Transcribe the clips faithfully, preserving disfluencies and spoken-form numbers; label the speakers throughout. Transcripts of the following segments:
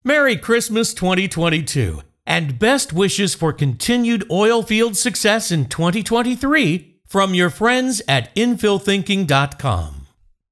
Speaker 1: Merry Christmas twenty twenty-two, and best wishes for continued oil field success in twenty twenty-three from your friends at infill thinking dot com.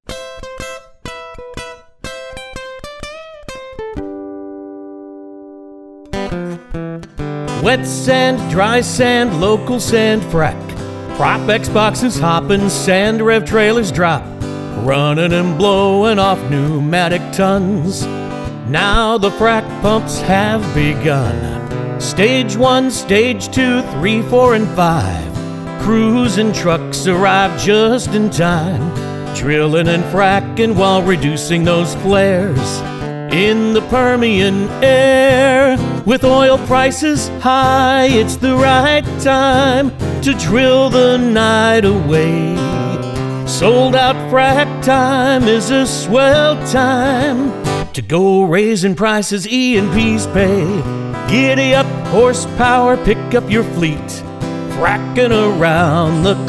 Speaker 1: Wet sand, dry sand, local sand frack. Prop X boxes hopping, sand rev trailers drop, running and blowing off pneumatic tons. Now the frack pumps have begun. Stage one, stage two, three, four, and five. Crews and trucks arrive just in time, drilling and fracking while reducing those flares in the Permian air. With oil prices high, it's the right time to drill the night away. Sold out frack time is a swell time to go raising prices E and P's pay. Giddy up horsepower, pick up your fleet, fracking around the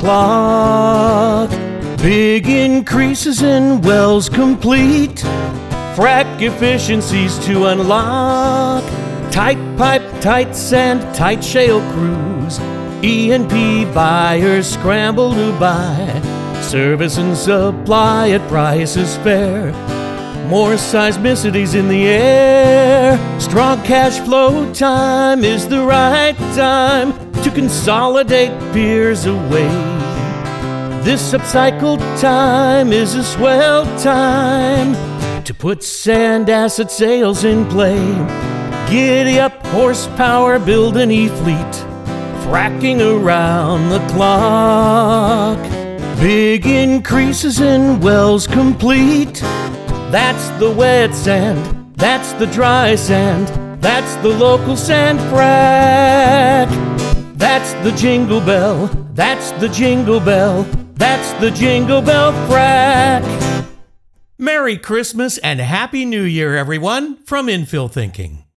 Speaker 1: clock. Big increases in wells complete, frack efficiencies to unlock. Tight pipe, tight sand, tight shale crews, E and P buyers scramble to buy. Service and supply at prices fair, more seismicities in the air. Strong cash flow time is the right time to consolidate peers away. This upcycled time is a swell time to put sand asset sales in play. Giddy up horsepower, build an E-fleet, fracking around the clock. Big increases in wells complete. That's the wet sand, that's the dry sand, that's the local sand frack. That's the Jingle Bell, that's the Jingle Bell, that's the Jingle Bell frack. Merry Christmas and Happy New Year, everyone, from Infill Thinking.